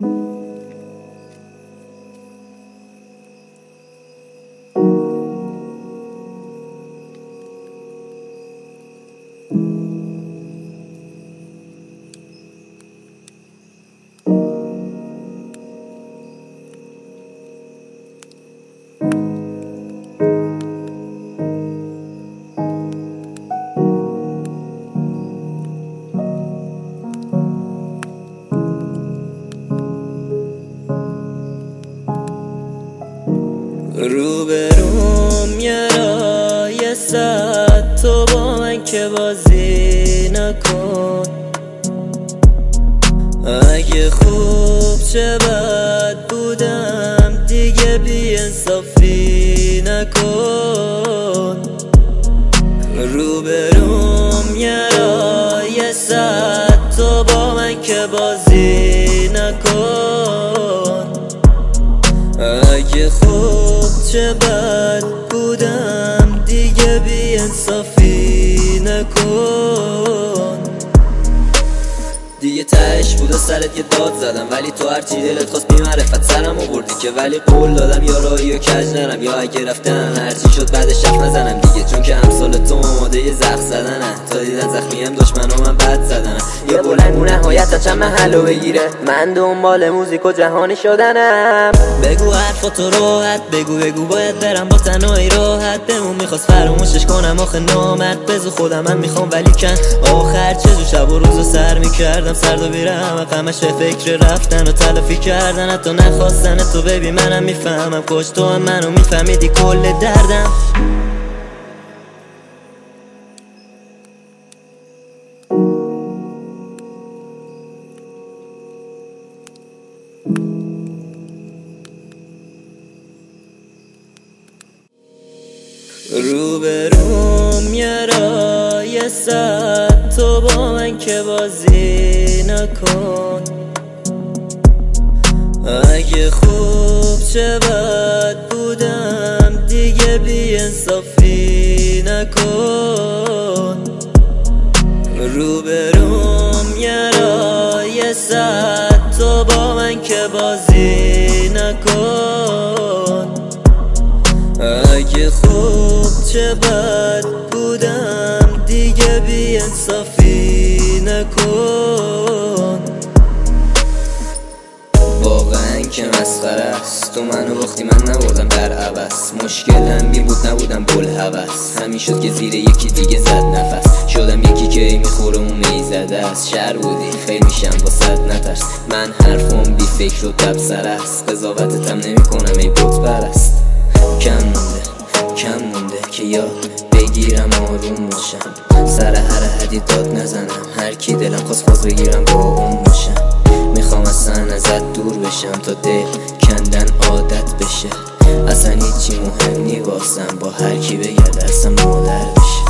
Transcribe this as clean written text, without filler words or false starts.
روبروم یه رای صد تو با من که بازی نکن. اگه خوب چه بد بودم دیگه بی انصافی نکن. روبروم یه رای صد تو با من که بازی نکن. اگه خوب چه بد بودم دیگه بی انصافی نکن. دیگه تهش بود و سرت یه داد زدم، ولی تو هرچی دلت خواست بی معرفت سرم آوردی که، ولی قول دادم یا رایی و کج نرم، یا اگه رفتم هرچی شد بعدش حرف نزنم دیگه، چون که امثال تو آماده یه زخم زدنه. تا دیدن زخمیم دشمنام من بد زدنه. یه بلنگو نهایتا چند محلو بگیره، من دنبال موزیک و جهانی شدنم. بگو حرفاتو راحت بگو باید برم با تنهایی راحت. بهمون میخواست فراموشش کنم آخه نامرد بزو خودم من میخوام، ولی کن آخر چه شب و روزو سر میکردم سرد و بیرم همش فکر رفتن و تلافی کردن. حتی نخواستن تو ببین منم میفهمم، کاش تو هم منو میفهمیدی کل دردم. روبروم یه رای صد تو با من که بازی نکن. اگه خوب چه بد بودم دیگه بی انصافی نکن. روبروم یه رای صد تو با من که بازی نکن. اگه خوب چه بد بودم دیگه بی انصافی نکن. واقعا که مسخره است، تو منو باختی من نبردم در عوض. مشکلم بین بود نبودم بلحوث، همین شد که زیر یکی دیگه زد نفس. شدم یکی که میخوره اون میزده است. شهر بودی خیلی میشم با صد نترس، من حرفم بی فکر و تبصره است. قضاوتتم نمی کنم ای بت پرست. کم مونده که یاد بگیرم آروم باشم، سر هر حدی داد نزنم. هر کی دلم خواست فاز بگیرم با اون باشم. میخوام اصلا ازت دور بشم تا دل کندن عادت بشه. اصلا هیچی مهم نی واسم، با هر کی بگرد اصلا مادر بشه.